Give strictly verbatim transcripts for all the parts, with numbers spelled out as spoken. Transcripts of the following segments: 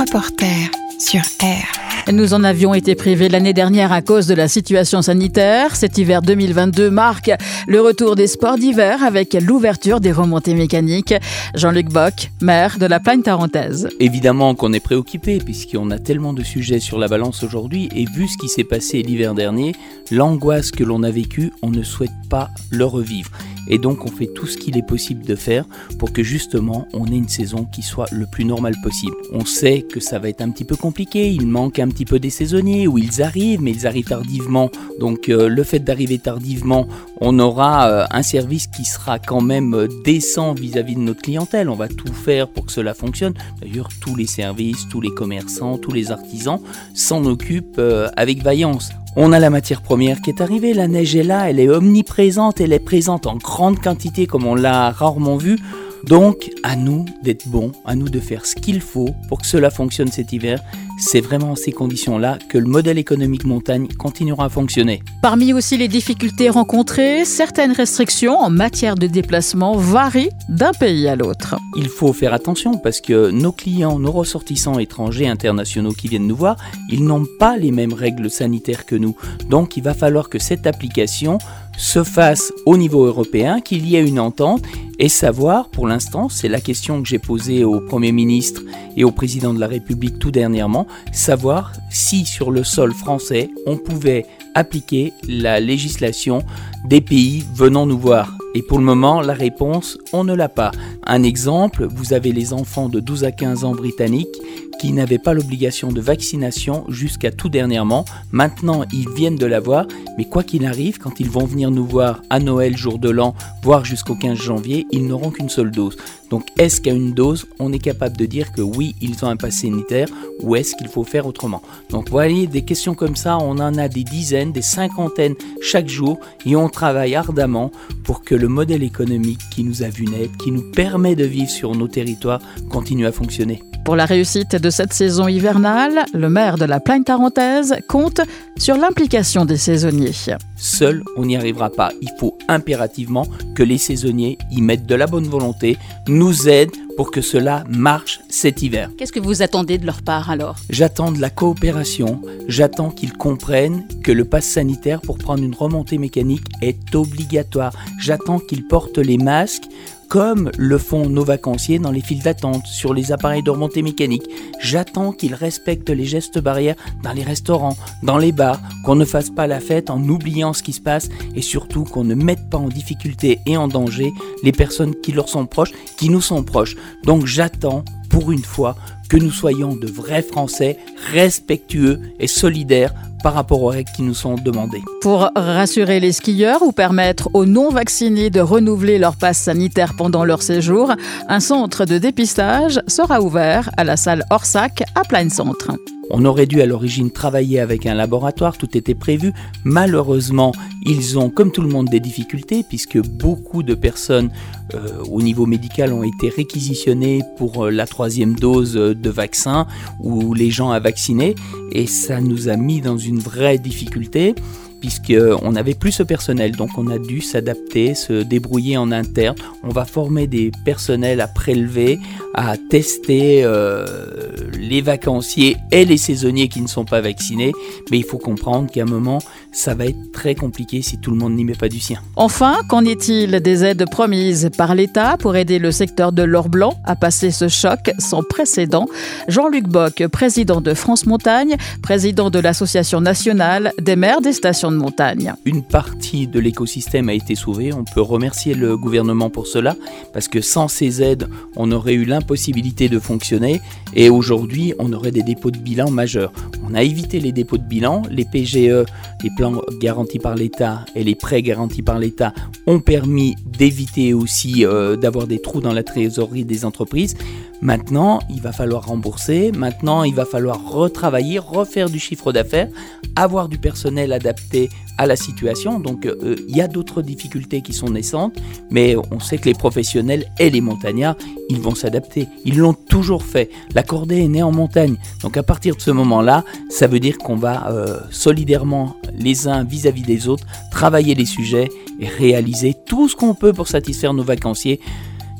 Reporter sur R. Nous en avions été privés l'année dernière à cause de la situation sanitaire. Cet hiver deux mille vingt-deux marque le retour des sports d'hiver avec l'ouverture des remontées mécaniques. Jean-Luc Bock, maire de la Plagne tarentaise. Évidemment qu'on est préoccupé puisqu'on a tellement de sujets sur la balance aujourd'hui et vu ce qui s'est passé l'hiver dernier, l'angoisse que l'on a vécue, on ne souhaite pas le revivre. Et donc on fait tout ce qu'il est possible de faire pour que justement on ait une saison qui soit le plus normale possible. On sait que ça va être un petit peu compliqué, il manque un petit peu des saisonniers où ils arrivent, mais ils arrivent tardivement. Donc euh, le fait d'arriver tardivement, on aura euh, un service qui sera quand même euh, décent vis-à-vis de notre clientèle. On va tout faire pour que cela fonctionne. D'ailleurs tous les services, tous les commerçants, tous les artisans s'en occupent euh, avec vaillance. On a la matière première qui est arrivée, la neige est là, elle est omniprésente, elle est présente en grande quantité comme on l'a rarement vu. Donc, à nous d'être bons, à nous de faire ce qu'il faut pour que cela fonctionne cet hiver. C'est vraiment en ces conditions-là que le modèle économique montagne continuera à fonctionner. Parmi aussi les difficultés rencontrées, certaines restrictions en matière de déplacement varient d'un pays à l'autre. Il faut faire attention parce que nos clients, nos ressortissants étrangers, internationaux qui viennent nous voir, ils n'ont pas les mêmes règles sanitaires que nous. Donc, il va falloir que cette application se fasse au niveau européen, qu'il y ait une entente et savoir, pour l'instant, c'est la question que j'ai posée au Premier ministre et au Président de la République tout dernièrement, savoir si sur le sol français, on pouvait appliquer la législation des pays venant nous voir. Et pour le moment, la réponse, on ne l'a pas. Un exemple, vous avez les enfants de douze à quinze ans britanniques qui n'avaient pas l'obligation de vaccination jusqu'à tout dernièrement. Maintenant, ils viennent de l'avoir, mais quoi qu'il arrive, quand ils vont venir nous voir à Noël, jour de l'an, voire jusqu'au quinze janvier, ils n'auront qu'une seule dose. Donc, est-ce qu'à une dose, on est capable de dire que oui, ils ont un pass sanitaire, ou est-ce qu'il faut faire autrement? Donc, vous voyez, des questions comme ça, on en a des dizaines, des cinquantaines chaque jour, et on travaille ardemment pour que le modèle économique qui nous a vu naître, qui nous permet de vivre sur nos territoires, continue à fonctionner. Pour la réussite de cette saison hivernale, le maire de la Plagne tarentaise compte sur l'implication des saisonniers. Seul, on n'y arrivera pas. Il faut impérativement que les saisonniers y mettent de la bonne volonté, nous aident pour que cela marche cet hiver. Qu'est-ce que vous attendez de leur part alors ? J'attends de la coopération, j'attends qu'ils comprennent que le pass sanitaire pour prendre une remontée mécanique est obligatoire. J'attends qu'ils portent les masques comme le font nos vacanciers dans les files d'attente, sur les appareils de remontée mécanique. J'attends qu'ils respectent les gestes barrières dans les restaurants, dans les bars, qu'on ne fasse pas la fête en oubliant ce qui se passe et surtout qu'on ne mette pas en difficulté et en danger les personnes qui leur sont proches, qui nous sont proches. Donc j'attends, pour une fois, que nous soyons de vrais Français respectueux et solidaires par rapport aux règles qui nous sont demandées. Pour rassurer les skieurs ou permettre aux non-vaccinés de renouveler leur passe sanitaire pendant leur séjour, un centre de dépistage sera ouvert à la salle Orsac à Plagne Centre. On aurait dû à l'origine travailler avec un laboratoire, tout était prévu. Malheureusement, ils ont, comme tout le monde, des difficultés puisque beaucoup de personnes euh, au niveau médical ont été réquisitionnées pour euh, la troisième dose de vaccin ou les gens à vacciner et ça nous a mis dans une vraie difficulté puisqu'on n'avait plus ce personnel, donc on a dû s'adapter, se débrouiller en interne. On va former des personnels à prélever, à tester euh, les vacanciers et les saisonniers qui ne sont pas vaccinés, mais il faut comprendre qu'à un moment, ça va être très compliqué si tout le monde n'y met pas du sien. Enfin, qu'en est-il des aides promises par l'État pour aider le secteur de l'or blanc à passer ce choc sans précédent ? Jean-Luc Bock, président de France Montagne, président de l'Association nationale des maires des stations de montagne. Une partie de l'écosystème a été sauvée, on peut remercier le gouvernement pour cela, parce que sans ces aides, on aurait eu l'impossibilité de fonctionner et aujourd'hui, on aurait des dépôts de bilan majeurs. On a évité les dépôts de bilan, les P G E, les plans garantis par l'État et les prêts garantis par l'État ont permis d'éviter aussi euh, d'avoir des trous dans la trésorerie des entreprises. Maintenant, il va falloir rembourser, maintenant il va falloir retravailler, refaire du chiffre d'affaires, avoir du personnel adapté à la situation. Donc euh, il y a d'autres difficultés qui sont naissantes, mais on sait que les professionnels et les montagnards, ils vont s'adapter. Ils l'ont toujours fait. La cordée est née en montagne. Donc à partir de ce moment-là, ça veut dire qu'on va euh, solidairement, les uns vis-à-vis des autres, travailler les sujets et réaliser tout ce qu'on peut pour satisfaire nos vacanciers.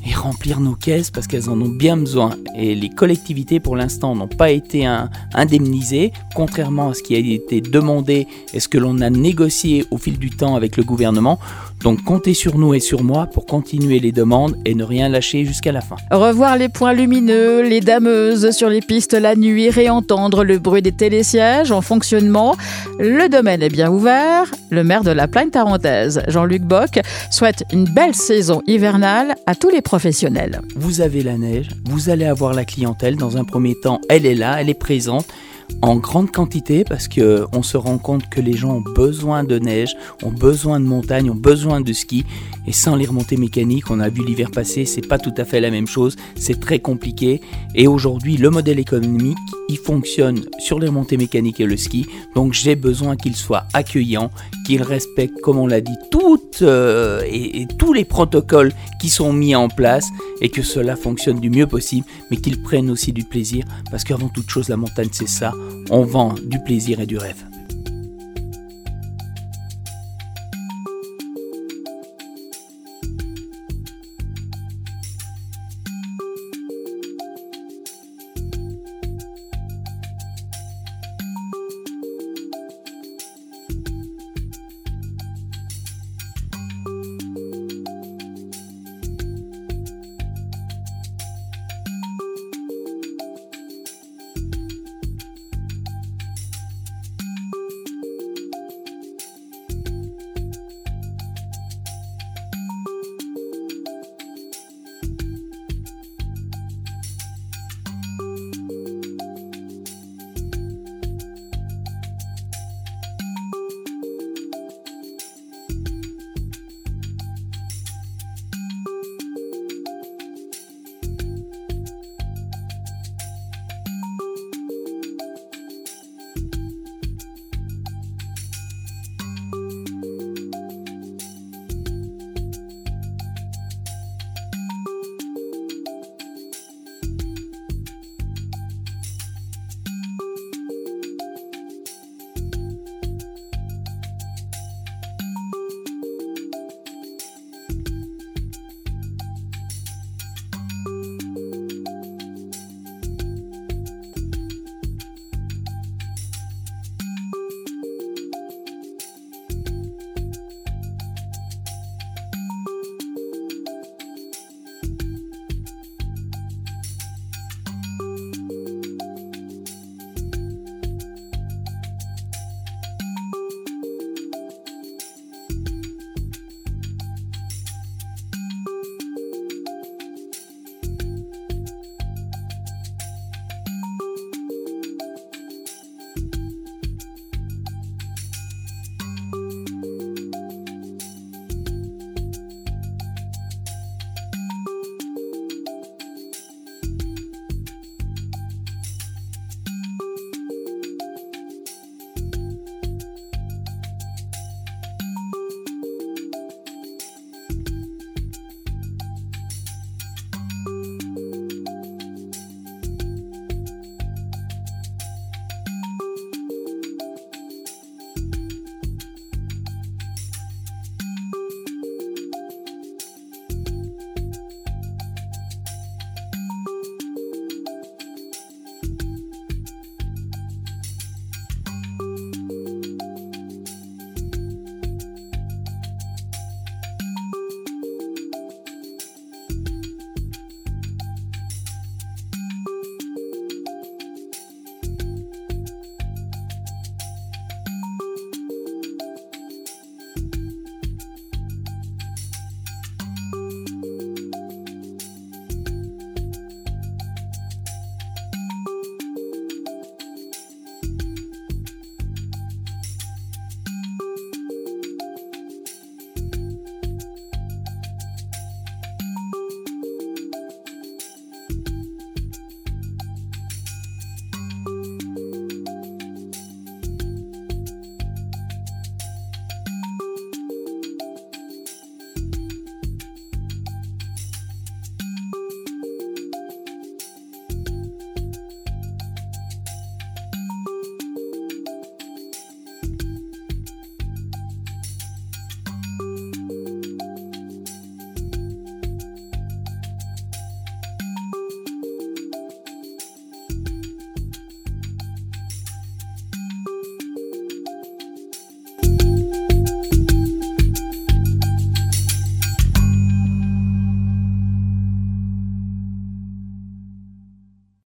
et remplir nos caisses parce qu'elles en ont bien besoin. Et les collectivités, pour l'instant, n'ont pas été un, indemnisées, contrairement à ce qui a été demandé et ce que l'on a négocié au fil du temps avec le gouvernement. Donc comptez sur nous et sur moi pour continuer les demandes et ne rien lâcher jusqu'à la fin. Revoir les points lumineux, les dameuses sur les pistes la nuit, réentendre le bruit des télésièges en fonctionnement. Le domaine est bien ouvert. Le maire de la Plagne tarentaise, Jean-Luc Bock, souhaite une belle saison hivernale à tous les professionnels. Vous avez la neige, vous allez avoir la clientèle. Dans un premier temps, elle est là, elle est présente. En grande quantité parce qu'on se rend compte que les gens ont besoin de neige, ont besoin de montagne, ont besoin de ski et sans les remontées mécaniques, on a vu l'hiver passé, c'est pas tout à fait la même chose, c'est très compliqué et aujourd'hui le modèle économique il fonctionne sur les remontées mécaniques et le ski, donc j'ai besoin qu'il soit accueillant, qu'il respecte comme on l'a dit toutes euh, et, et tous les protocoles qui sont mis en place et que cela fonctionne du mieux possible mais qu'ils prennent aussi du plaisir parce qu'avant toute chose la montagne c'est ça. On vend du plaisir et du rêve.